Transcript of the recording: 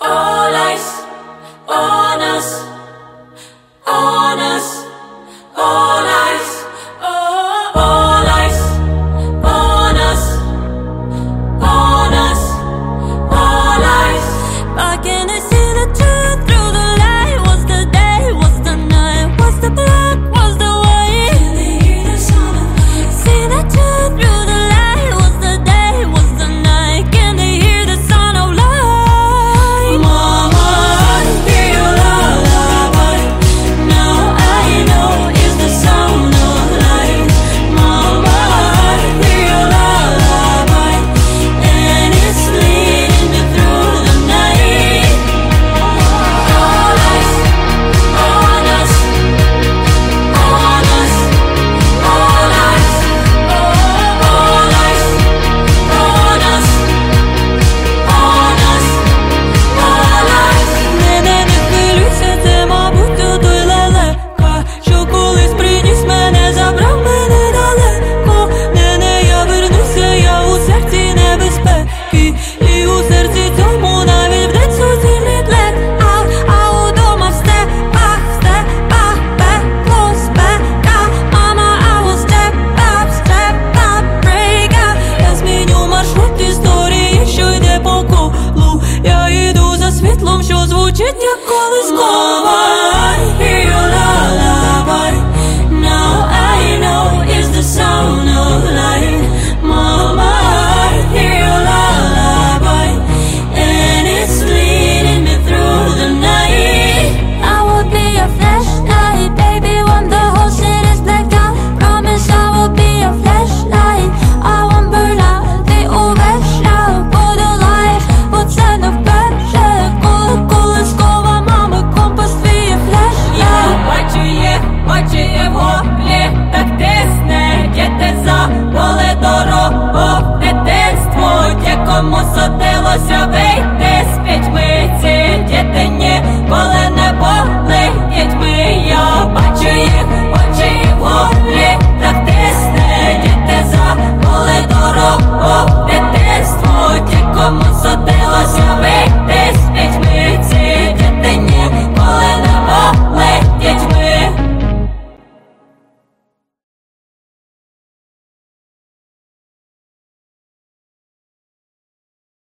All eyes on us, on us, all eyes, all eyes on us, on us, all eyes. But can I see the truth through the light? What's the day? What's the night? What's the black? What's the white? Can they hear the sound of life? See the truth through the light. What's the day? What's the night? Can they hear the sound of light? Mama, I hear your lullaby. Now I know it's the sound of light. Mama, I hear your lullaby, and it's leading me through the night. All eyes on us, on us, all eyes, all eyes on us, on us, all eyes. Мене не хвилюйся, це, мабуть, тут і лелека, що колись приніс мене, забрав мене далеко. Не, я вернуся, я у серці небезпеки, і у серці цьому навіть вдень суцільний тлек. А удома в степах пекло, спека. Мама, I will step up, break out. Я зміню маршрут історії, що йде по колу. Я йду за світлом, що звучить як